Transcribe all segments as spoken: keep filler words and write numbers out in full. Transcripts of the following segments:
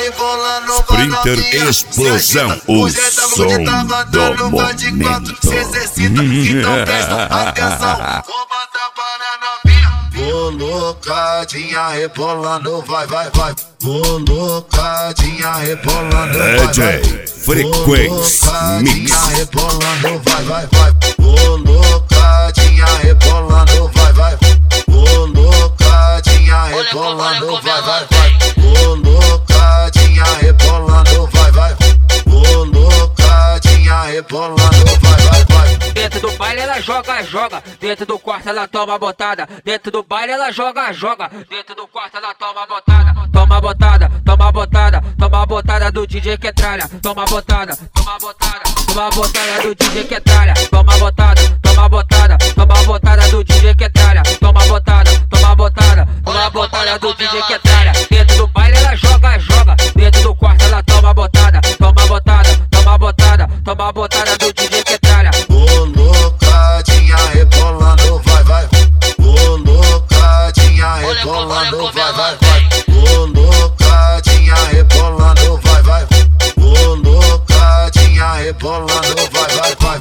rebolando, Sprinter Explosão, o som do momento. Cê exercita, então presta atenção. Vou botar para novinha. Colocadinha rebolando, vai, vai, vai. Colocadinha rebolando, vai, vai. D J Frequência Mix. Colocadinha rebolando, vai, vai, vai. Colocadinha rebolando, vai, vai. Colocadinha rebolando, vai, vai, vai. Colocadinha rebolando, vai, vai. Colocadinha rebolando, vai, vai, vai. Dentro do baile ela joga, joga. Dentro do quarto ela toma botada. Dentro do baile ela joga, joga. Dentro do quarto ela toma botada. Toma botada, toma botada. Toma botada do D J que é tralha. Toma botada, toma botada. Toma botada do D J que é tralha. Toma botada, toma botada. Toma botada do D J que é tralha. Toma botada, toma botada. Toma botada do D J que é tralha. Dentro do baile ela joga, joga. Dentro do quarto ela toma botada. Toma botada, toma botada. Toma botada do D J que é tralha. Colocadinha rebolando, vai, vai. Colocadinha rebolando, vai, vai, vai. Colocadinha rebolando, vai, vai. Colocadinha rebolando, vai, vai, vai.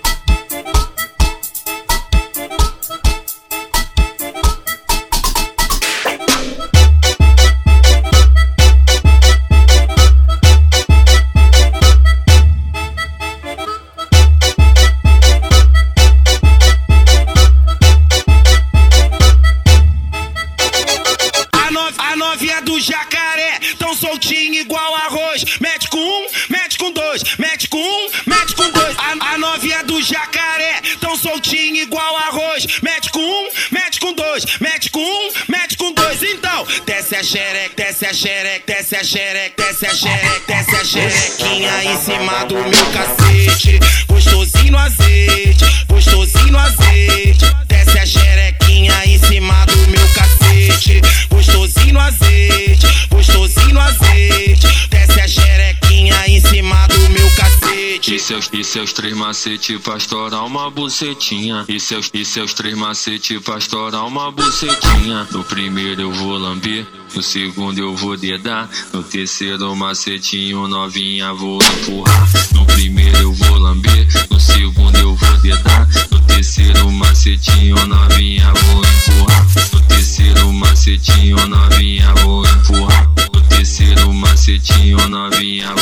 A novinha do jacaré, tão soltinha igual arroz. Mete com um, mete com dois, mete com um, mete com dois. A, a novinha do jacaré, tão soltinha igual arroz. Mete com um, mete com dois, mete com um, mete com dois. Então, desce a xereca, desce a xereca, desce a xereca, desce a xereca, desce a xerequinha em cima do meu cacete. Gostosinho no azeite, gostosinho no azeite. Desce a xerequinha em cima do meu cacete. Gostosinho no azeite, gostosinho no azeite. Desce a xerequinha em cima do meu cacete. E seus, e seus três macetes pra estourar uma bucetinha. E seus, e seus três macetes pra estourar uma bucetinha. No primeiro eu vou lamber, no segundo eu vou dedar. No terceiro macetinho novinha vou empurrar. No primeiro eu vou lamber, no segundo eu vou dedar. No terceiro macetinho novinha vou empurrar. No terceiro macetinho novinha vou empurrar. No terceiro macetinho novinha